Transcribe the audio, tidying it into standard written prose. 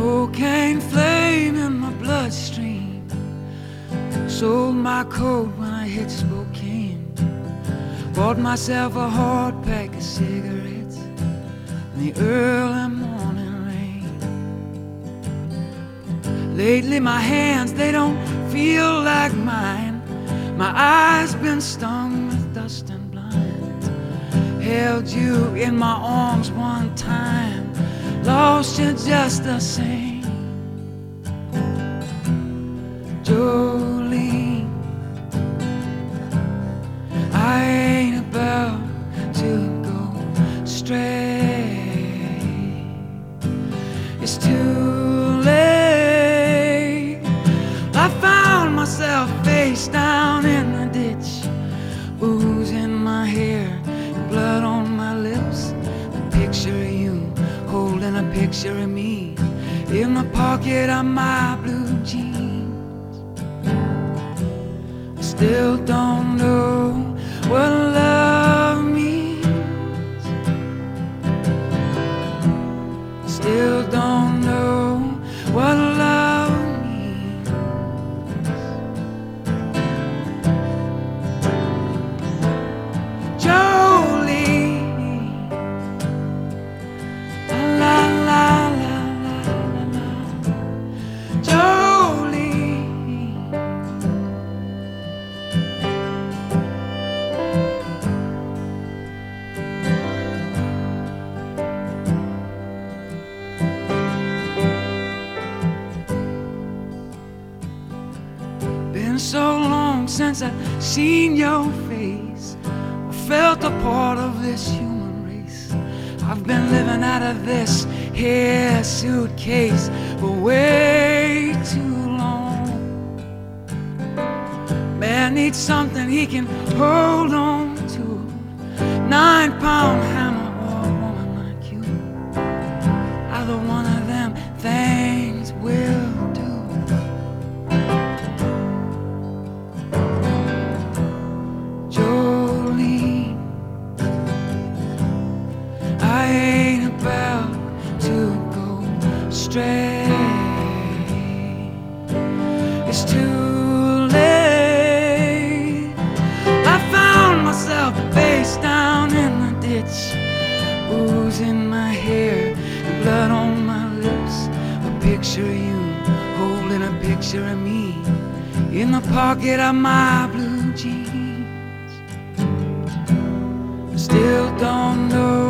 Cocaine flame in my bloodstream. Sold my coat when I hit Spokane. Bought myself a hard pack of cigarettes in the early morning rain. Lately my hands, they don't feel like mine. My eyes been stung with dust and blind. Held you in my arms one time, lost you just the same. Jolene, I ain't about to go stray. It's too late. I found myself face down in the ditch, booze in my hair, blood on my lips. A picture of you holding a picture of me in the pocket of my blue jeans. I still don't know what love means. Still don't know what love means. Jolene, la la la la la la. Jolene, been so long since I've seen your face. I felt a part of this human race. I've been living out of this here suitcase for way too long. Man needs something he can hold on to. 9-pound hammer or a woman like you. Either one of them things will do. Jolene, I ain't about to go stray. It's too late. I found myself face down in the ditch, booze in my hair and blood on my lips. A picture of you holding a picture of me in the pocket of my blue jeans. Still don't know